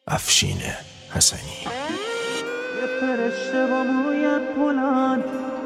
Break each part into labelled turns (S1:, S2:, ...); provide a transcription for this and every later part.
S1: افشین حسنی.
S2: یه فرشته با موی بلند،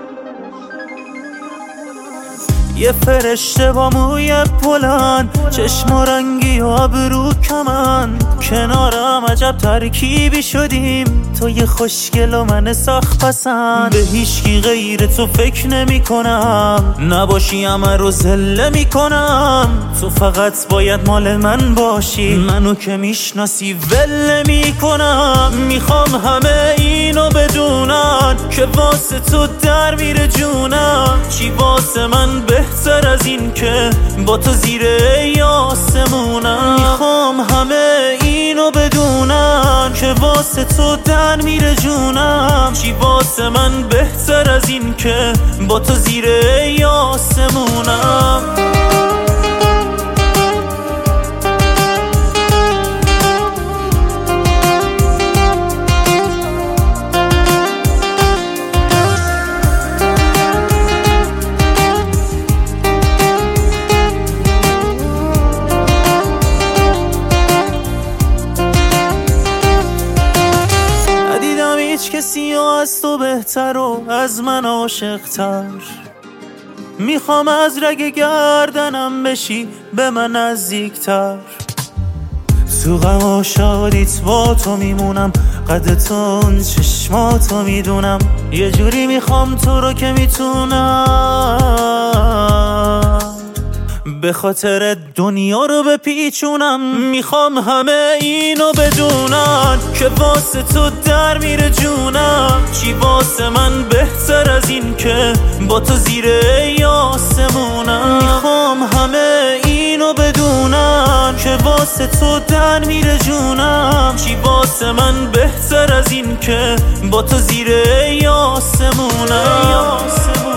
S2: یه فرشته با موی بلند، چشم و رنگی و ابرو کمند، کنارم عجب ترکیبی شدیم، تو یه خوشگل و من سخت پسند. به هیچکی غیر تو فکر نمی کنم، نباشی همه رو زله می کنم. تو فقط باید مال من باشی، منو که میشناسی ول نمی کنم. میخوام همه اینو بدونن که واسه تو در میره جونم. چی واسه من بهتر از این که با تو زیر آسمونم. میخوام همه اینو بدونن که واسه تو در میره جونم. چی واسه من بهتر از این که با تو زیر آسمونم. هیچ کسی از تو بهتر و از من عاشق‌تر. میخوام از رگ گردنم بشی به من نزدیکتر. تو غم و شادیت با تو میمونم، قدتون چشماتو میدونم. یه جوری میخوام تو رو که میتونم به خاطر دنیا رو بپیچونم. میخوام همه اینو بدونن که واسه تو در میره جونم. چی واسه من بهتر از این که با تو زیر آسمونم. میخوام همه اینو بدونن که واسه تو در میره جونم. چی واسه من بهتر از این که با تو زیر آسمونم.